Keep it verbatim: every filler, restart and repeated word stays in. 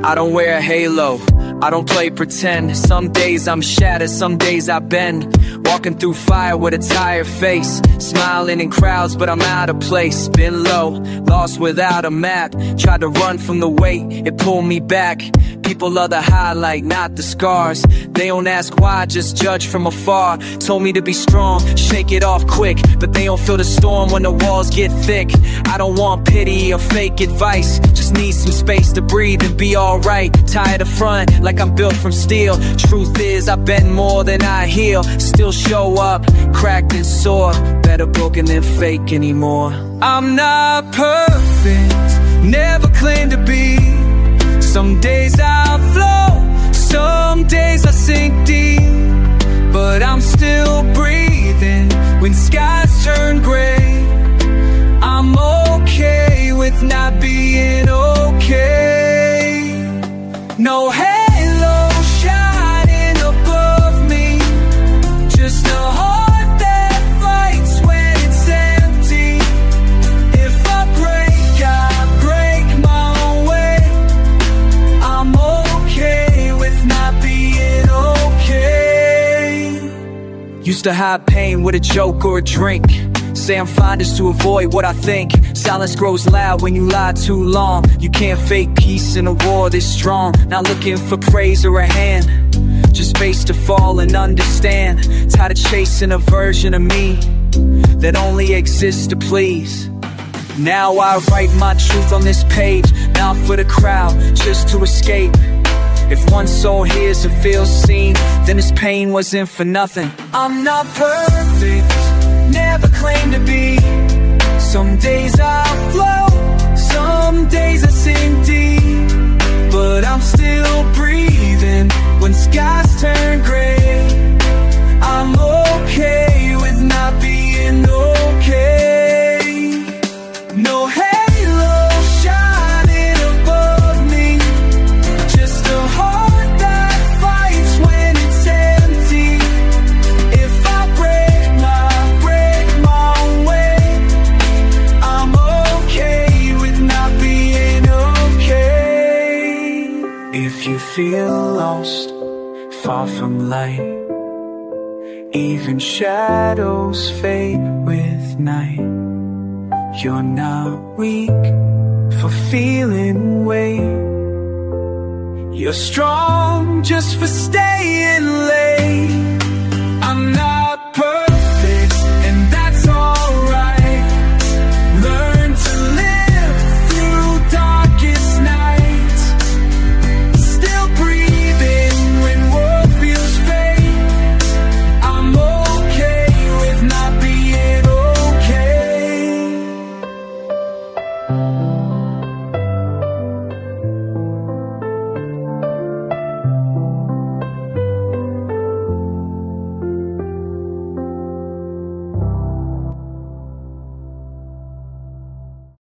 I don't wear a halo, I don't play pretend. Some days I'm shattered, some days I bend. Walking through fire with a tired face, smiling in crowds but I'm out of place. Been low, lost without a map. Tried to run from the weight, it pulled me back. People are the highlight, not the scars. They don't ask why, just judge from afar. Told me to be strong, shake it off quick, but they don't feel the storm when the walls get thick. I don't want pity or fake advice, just need some space to breathe and be alright. Tired of front, like I'm built from steel. Truth is, I bend more than I heal. Still show up, cracked and sore. Better broken than fake anymore. I'm not perfect, never claim to be. Some days I flow, some days I sink deep, but I'm still breathing when skies turn gray. I'm okay with not being okay. No halo shining above me, just a heart that fights when it's empty. If I break, I break my own way. I'm okay with not being okay. Used to hide pain with a joke or a drink. Say I'm fine just to avoid what I think. Silence grows loud when you lie too long. You can't fake peace in a war this strong. Not looking for praise or a hand, just space to fall and understand. Tired of chasing a version of me that only exists to please. Now I write my truth on this page, not for the crowd, just to escape. If one soul hears and feels seen, then this pain wasn't for nothing. I'm not perfect, never claim to be. Some days I flow, some days I sink deep, but I'm still breathing when skies turn gray. I'm okay with not being okay. No halo shining above me, just a heart that fights when it's empty. If I break my, break my own way, I'm okay with not being okay. If you feel lost, far from light, even shadows fade with night. You're not weak for feeling weight. You're strong just for staying late.